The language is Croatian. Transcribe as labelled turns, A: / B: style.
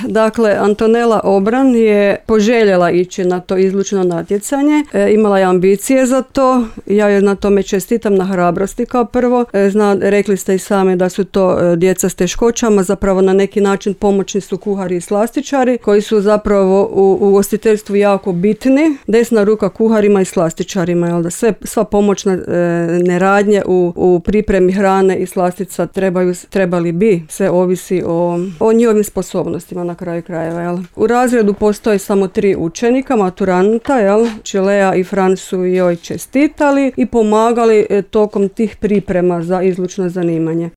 A: Dakle, Antonela Obran je poželjela ići na to izlučno natjecanje. Imala je ambicije za to. Ja joj na tome čestitam, na hrabrosti kao prvo. Rekli ste i sami da su to djeca s teškoćama. Zapravo na neki način pomoćni su kuhari i slastičari koji su zapravo u ugostiteljstvu jako bitni. Desna ruka kuharima i slastičarima. Jel da sva pomoćna neradnje u pripremi hrane i slastica trebali bi. Sve ovisi o njihovim sposobnostima na kraju krajeva. Jel? U razredu postoje samo 3 učenika, maturanta, jel? Lea i Fran su joj čestitali i pomagali tokom tih priprema za izlučno zanimanje.